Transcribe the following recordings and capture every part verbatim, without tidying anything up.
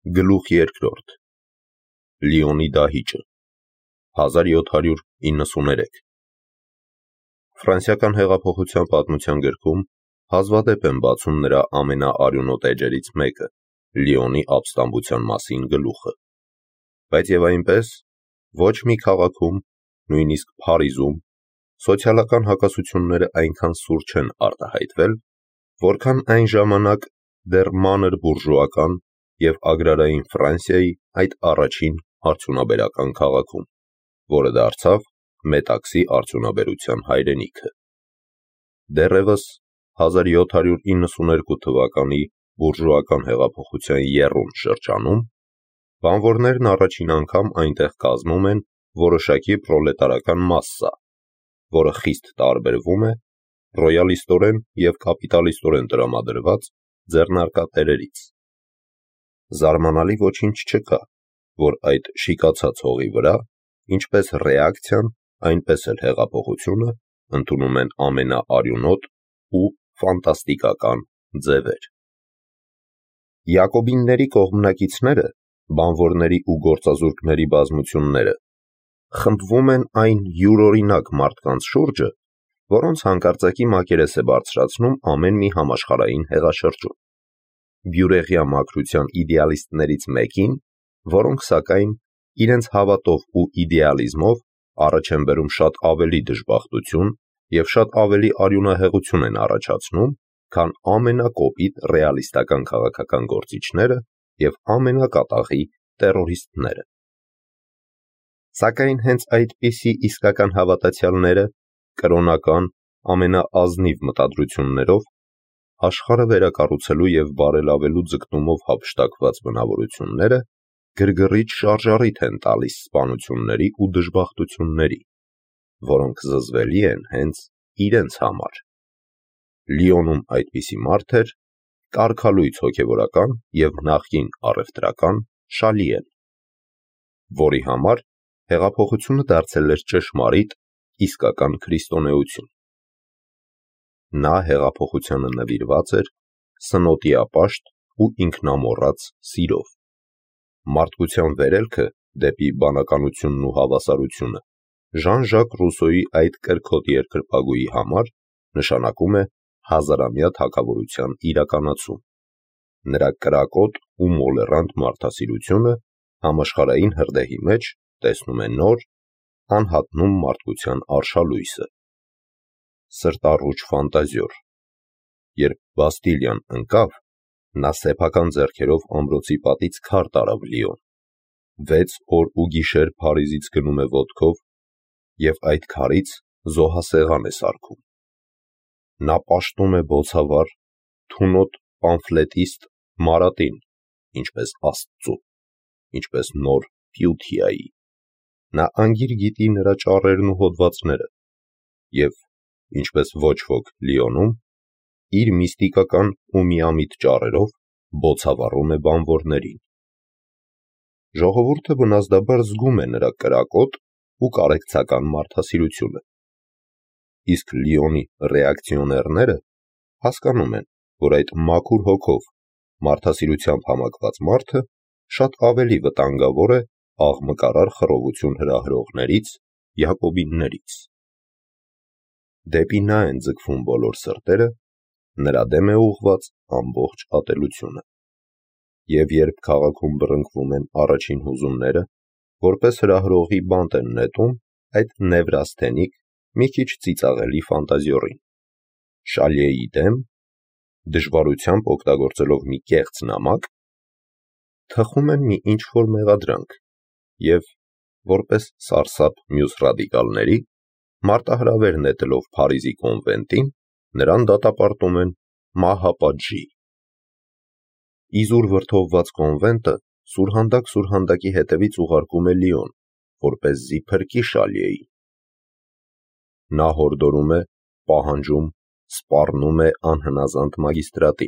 Գլուխ երկրորդ Լիոնի դահիճը հազար յոթ հարյուր իննսուներեք Ֆրանսիական հեղափոխության պատմության գրքում հազվադեպ են բացում նրա ամենաարյունոտ էջերից մեկը՝ Լիոնի ապստամբության մասին գլուխը, բայց եւ այնպես ոչ մի քաղաքում, նույնիսկ Փարիզում, սոցիալական հակասությունները այնքան սուր չեն արտահայտվել, որքան այն ժամանակ դեռ մանր բուրժուական և ագրարային Ֆրանսիայի այդ առաջին արդյունաբերական քաղաքում, որը դարձավ մետաքսի արդյունաբերության հայրենիքը։ Դեռևս հազար յոթ հարյուր իննսուներկու թվականի բուրժուական հեղափոխության եռուն շրջանում բանվորներն առաջին անգամ այնտեղ կազմում են որոշակի պրոլետարական մասսա, որը խիստ տարբերվում է ռոյալիստորեն և կապիտալիստորեն տրամադրված ձեռնարկատերերից։ Զարմանալի ոչինչ չկա, որ այդ շիկացած հողի վրա, ինչպես ռեակցիան, այնպես էլ հեղափոխությունը ընդունում են ամենաարյունոտ ու ֆանտաստիկական ձևեր։ Յակոբինների կողմնակիցները, բանվորների ու գործազուրկների բազմությունները, խմբվում են այն յուրօրինակ մարդկանց շուրջը, որոնց հանկարծակի մակերես է բարձրացնում ամեն մի համաշխարհային հեղաշրջում։ Բյուրեղյա մաքրության իդեալիստներից մեկին, որոնք սակայն իրենց հավատով ու իդեալիզմով առաջ են բերում շատ ավելի դժբախտություն և շատ ավելի արյունահեղություն են առաջացնում, քան ամենակոպիտ ռեալիստական քաղաքական գործիչները և ամենակատաղի տերորիստները։ Սակայն հենց այդպիսի իսկական հավատացյալները, կրոնական, ամենաազնիվ մտադրություններով, աշխարհը վերակառուցելու և բարելավելու ձգտումով հափշտակված բնավորությունները գրգռիչ շարժառիթ են տալիս սպանությունների ու դժբախտությունների, որոնք զզվելի են հենց իրենց համար։ Լիոնում այդպիսի մարդ էր կարգալույծ հոգևորական և նախկին առևտրական Շալիեն, որի համար հեղափոխությունը դարձել էր ճշմարիտ, իսկական քրիստոնեություն։ Նա հեղափոխությանը նվիրված էր սնոտիապաշտ ու ինքնամոռաց սիրով։ Մարդկության վերելքը դեպի բանականությունն ու հավասարությունը Ժան-Ժակ Ռուսոյի այդ կրքոտ երկրպագուի համար նշանակում է հազարամյա թագավորության իրականացում։ Նրա կրակոտ ու մոլեռանդ մարդասիրությունը համաշխարհային հրդեհի մեջ տեսնում է նոր, անհատնում մարդկության արշալույսը։ Սրտառուչ ֆանտազիոր։ Երբ Բաստիլիան ընկավ, նա սեփական ձեռքերով ամրոցի պատից քար տարավ Լիոն, վեց օր ու գիշեր Փարիզից գնում է ոտքով և այդ քարից զոհասեղան է սարքում։ Նա պաշտում է բոցավառ, թունոտ պամֆլետիստ Մարատին, ինչպես Աստծու, ինչպես նոր Փյութիայի։ Նա անգիր գիտի նրա ճառերն ու հոդվածները և, ինչպես ոչ ոք Լիոնում, իր միստիկական ու միամիտ ճառերով բոցավառում է բանվորներին։ Ժողովուրդը բնազդաբար զգում է նրա կրակոտ ու կարեկցական մարդասիրությունը։ Իսկ Լիոնի ռեակցիոներները հասկանում են, որ այդ մաքուր հոգով, մարդասիրությամբ համակված մարդը շատ ավելի վտանգավոր է աղմկարար խռովություն հրահրողներից, յակոբիններից։ Դեպի նա են ձգվում բոլոր սրտերը, նրա դեմ է ուղղված ամբողջ ատելությունը։ Եվ երբ քաղաքում բռնկվում են առաջին հուզումները, որպես հրահրողի բանտ են նետում այդ նևրասթենիկ, մի քիչ ծիծաղելի ֆանտազիորին։ Շալիեի դեմ, դժվարությամբ օգտագործելով մի կեղծ նամակ, թխում են մի ինչ-որ մեղադրանք և, որպես սարսափ մյուս ռադիկալների, մարտահրավեր նետելով Փարիզի կոնվենտին, նրան դատապարտում են մահապատժի։ Իզուր վրդովված կոնվենտը սուրհանդակ-սուրհանդակի հետևից ուղարկում է Լիոն, որպեսզի փրկի Շալիեին։ Նա հորդորում է, պահանջում, սպառնում է անհնազանդ մագիստրատին։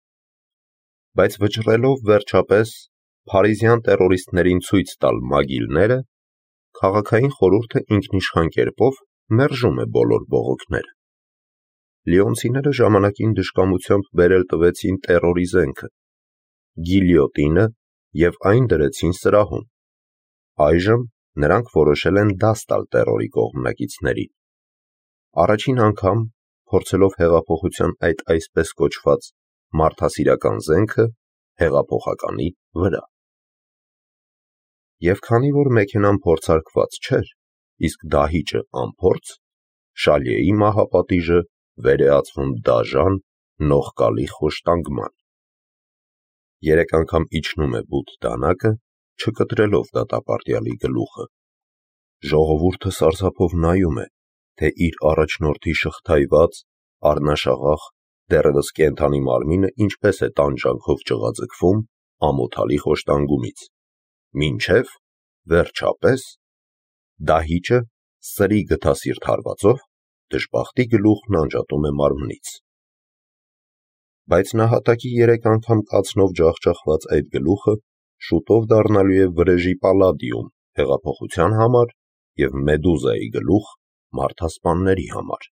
Բայց վճռելով, վերջապես, փարիզյան տերորիստներին ցույց տալ մագիլները, քաղաքային խորհուրդը ինքնիշխան կերպով մերժում է բոլոր բողոքները։ Լիոնցիները ժամանակին դժկամությամբ բերել տվեցին տերորի զենքը, գիլյոտինը և այն դրեցին սրահում։ Այժմ նրանք որոշել են դաս տալ տերորի կողմնակիցներին։ Առաջին անգամ, փորձելով հեղափոխության այդ այսպես կոչված մարդասիրական զենքը հեղափոխականի վրա։ Եվ քանի որ մեքենան փորձարկված չէր, իսկ դահիճը անփորձ, Շալյեի մահապատիժը վեր է ածվում դաժան, նողկալի խոշտանգման։ Երեք անգամ իջնում է բութ դանակը, չկտրելով դատապարտյալի գլուխը։ Ժողովուրդը սարսափով նայում է, թե իր առաջնորդի շղթայված, առնաշաղախ, դեռևս կենդանի մարմինը ինչպես է տանջանքով ճղաձգվում ամոթալի խոշտանգումից, մինչև, վերջապես, դահիճը սրի գթասիրտ հարվածով դժբախտի գլուխն անջատում է մարմնից։ Բայց նահատակի երեք անգամ կացնով ջախջախված այդ գլուխը շուտով դառնալու է վրեժի պալադիում հեղափոխության համար և մեդուզայի գլուխ մարդասպանների համար։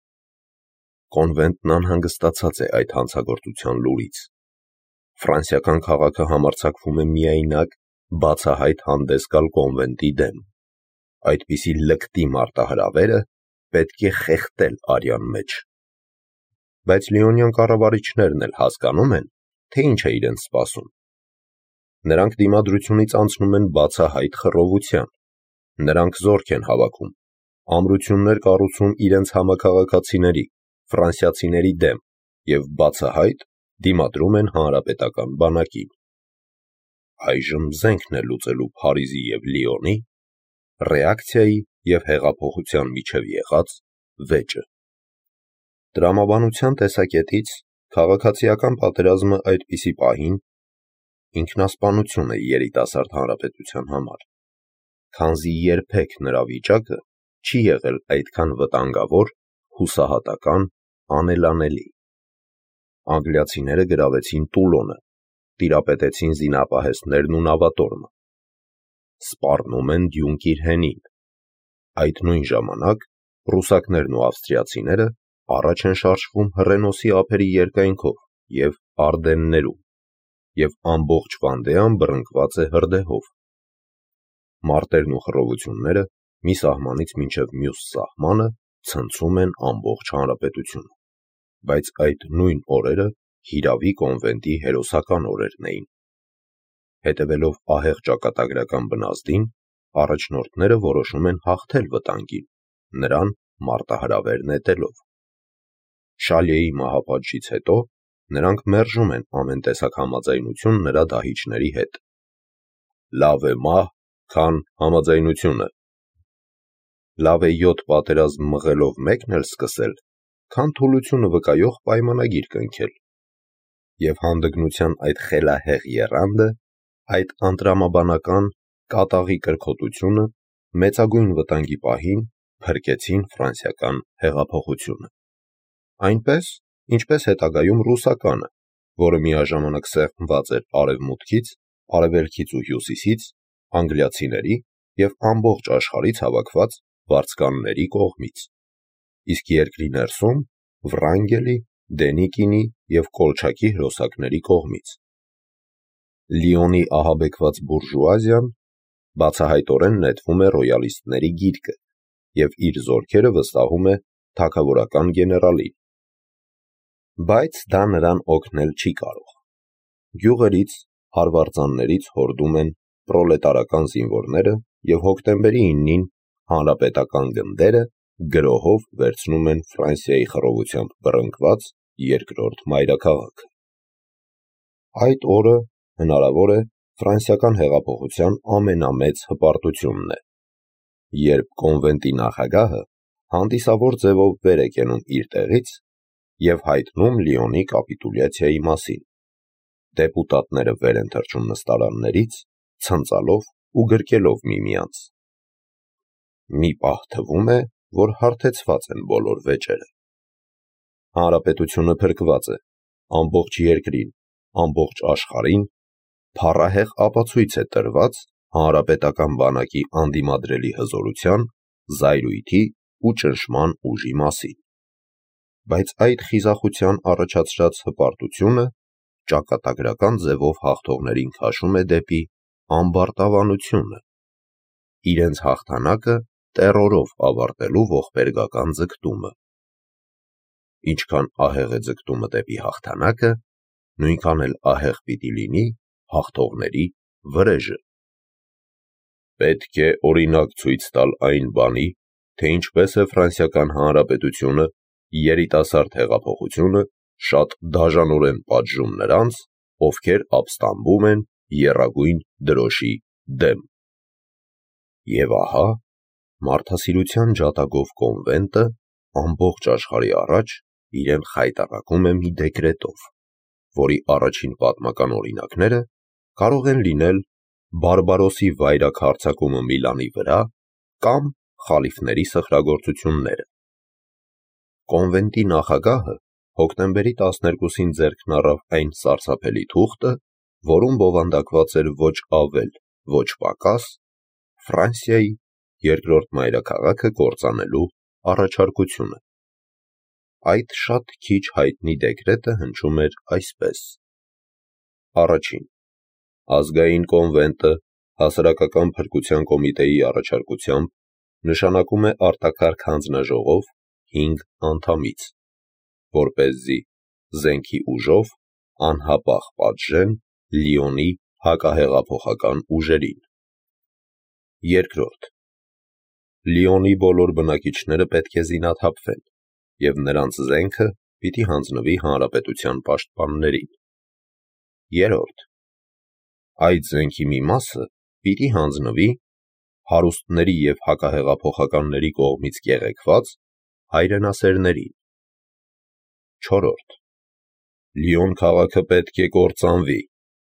Կոնվենտն անհանգստացած է այդ հանցագործության լուրից։ Ֆրանսիական քաղաքը համարձակվում է միայնակ բացահայտ հանդես գալ կոնվենտի դեմ։ Այդպիսի լկտի մարտահրավերը պետք է խեղդել արյան մեջ։ Բայց լիոնյան կառավարիչներն էլ հասկանում են, թե ինչ է իրենց սպասում։ Նրանք դիմադրությունից անցնում են բացահայտ խռովության։ Նրանք զորք են հավաքում, ամրություններ կառուցում իրենց համաքաղաքացիների, ֆրանսիացիների դեմ և բացահայտ դիմադրում են հանրապետական բանակին։ Այժմ զենքն է լուծելու Փարիզի և Լիոնի, ռեակցիայի և հեղափոխության միջև եղած վեճը։ Տրամաբանության տեսակետից քաղաքացիական պատերազմը այդպիսի պահին ինքնասպանություն է երիտասարդ հանրապետության համար, քանզի երբեք նրա վիճակը չի եղել այդքան վտանգավոր, հուսահատական, անելանելի։ Անգլիացիները գրավեցին Տուլոնը, տիրապետեցին զինապահեստներն ու նավատորմը։ Սպառնում են Դյունկիրհենին։ Այդ նույն ժամանակ ռուսակներն ու ավստրիացիները առաջ են շարժվում Հռենոսի ափերի երկայնքով և Ардեններում, և ամբողջ Վանդեան բռնկված է հրդեհով։ Մարտերն ու խռովությունները մի սահմանից մինչև մյուս սահմանը ցնցում են ամբողջ հանրապետությունը, բայց այդ նույն օրերը հիրավի կոնվենտի հերոսական օրերն էին։ Հետևելով ահեղ ճակատագրական բնազդին, առաջնորդները որոշում են հաղթել վտանգին, նրան մարտահրավեր նետելով։ Շալյեի մահապատժից հետո նրանք մերժում են ամեն տեսակ համաձայնություն նրա դահիճների հետ։ Լավ է մահ, քան համաձայնությունը։ Լավ է յոթ պատերազմ մղելով մեկն էլ սկսել, քան թուլությունը վկայող պայմանագիր կնքել։ Եվ հանդգնության այդ խելահեղ եռանդը, այդ անտրամաբանական կատաղի կրքոտությունը մեծագույն վտանգի պահին փրկեցին ֆրանսիական հեղափոխությունը։ Այնպես, ինչպես հետագայում ռուսականը, որը միաժամանակ սեղմված էր արևմուտքից, արևելքից ու հյուսիսից, անգլիացիների և ամբողջ աշխարհից հավաքված վարձկանների կողմից, իսկ երկրի ներսում Վրանգելի, Դենիկինի և Կոլչակի հրոսակների կողմից։ Լիոնի ահաբեկված բուրժուազիան բացահայտորեն նետվում է ռոյալիստների գիրկը և իր զորքերը վստահում է թագավորական գեներալին։ Բայց դա նրան օգնել չի կարող։ Գյուղերից, հարվարձաններից հորդում են պրոլետարական զինվորները և հոկտեմբերի իննին հանրապետական գնդերը գրոհով վերցնում են Ֆրանսիայի խռովությամբ բռնկված երկրորդ մայրաքաղաքը։ Այդ օրը, հնարավոր է, ֆրանսիական հեղափոխության ամենամեծ հպարտությունն է, երբ կոնվենտի նախագահը հանդիսավոր ձևով վեր է կենում իր տեղից և հայտնում Լիոնի կապիտուլյացիայի մասին։ Դեպուտատները վեր են թռչում նստարաններից, ցնծալով ու գրկելով միմյանց։ Մի պահ թվում է, որ հարթեցված են բոլոր վեճերը։ Հանրապետությունը փրկված է, ամբողջ երկրին, ամբողջ աշխարհին փառահեղ ապացույց է տրված հանրապետական բանակի անդիմադրելի հզորության, զայրույթի ու ճնշման ուժի մասին։ Բայց այդ խիզախության առաջացրած հպարտությունը ճակատագրական ձևով հաղթողներին քաշում է դեպի ամբարտավանությունը, իրենց հաղթանակը տեռորով ավարտելու ողբերգական ձգտումը։ Ինչքան ահեղ է ձգտումը դեպի հաղթանակը, նույնքան էլ ահեղ պիտի լինի հաղթողների վրեժը։ Պետք է օրինակ ցույց տալ այն բանի, թե ինչպես է Ֆրանսիական Հանրապետությունը երիտասարդ հեղափոխությունը շատ դաժանորեն պատժում նրանց, ովքեր ապստամբում են եռագույն դրոշի դեմ։ Եվ ահա, մարդասիրության ջատագով կոնվենտը ամբողջ աշխարհի առաջ իրեն խայտառակում է մի դեկրետով, որի առաջին պատմական օրինակները կարող են լինել Բարբարոսի վայրագ հարձակումը Միլանի վրա կամ խալիֆների սխրագործությունները։ Կոնվենտի նախագահը հոկտեմբերի տասներկուսին ձեռքն առավ այն սարսափելի թուղթը, որում բովանդակված էր ոչ ավել, ոչ պակաս Ֆրանսիայի երկրորդ մայրաքաղաքը կործանելու առաջարկությունը։ Այդ շատ քիչ հայտնի դեկրետը հնչում էր այսպես. Առաջին. Ազգային կոնվենտը հասարակական փրկության կոմիտեի առաջարկությամբ նշանակում է արտակարգ հանձնաժողով հինգ անդամից, որպեսզի զենքի ուժով անհապաղ պատժեն Լիոնի հակահեղափոխական ուժերին։ Երկրորդ. Լիոնի բոլոր բնակիչները պետք է զինաթափվեն, և նրանց զենքը պիտի հանձնվի հանրապետության պաշտպաններին։ Երրորդ. Այդ զենքի մի մասը պիտի հանձնվի հարուստների և հակահեղափոխականների կողմից կեղեքված հայրենասերներին։ Չորրորդ. Լիոն քաղաքը պետք է կործանվի։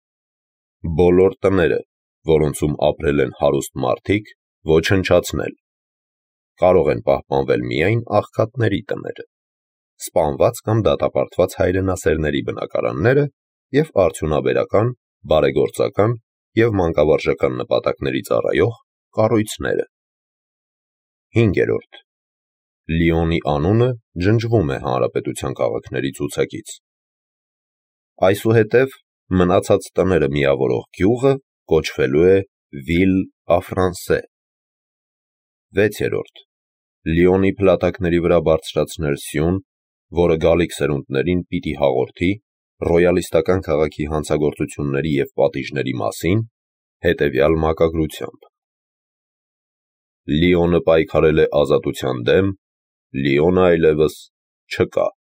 Բոլոր տները, որոնցում ապրել են հարուստ մարդիկ, ոչնչացնել։ Կարող են պահպանվել միայն աղքատների տները, սպանված կամ դատապարտված հայրենասերների բնակարանները և արդյունաբերական, բարեգործական և մանկավարժական նպատակների ծառայող կառույցները։ Հինգերորդ. Լիոնի անունը ջնջվում է հանրապետության քաղաքների ցուցակից։ Այսուհետև մնացած տները միավորող գյուղը կոչվելու է Վիլ-ա-Ֆրանսե։ Վեցերորդ. Լիոնի փլատակների վրա բարձրացնել սյուն, որը գալիք սերունդներին պիտի հաղորդի ռոյալիստական քաղաքի հանցագործությունների և պատիժների մասին հետևյալ մակագրությամբ. Լիոնը պայքարել է ազատության դեմ, Լիոնը այլևս չկա։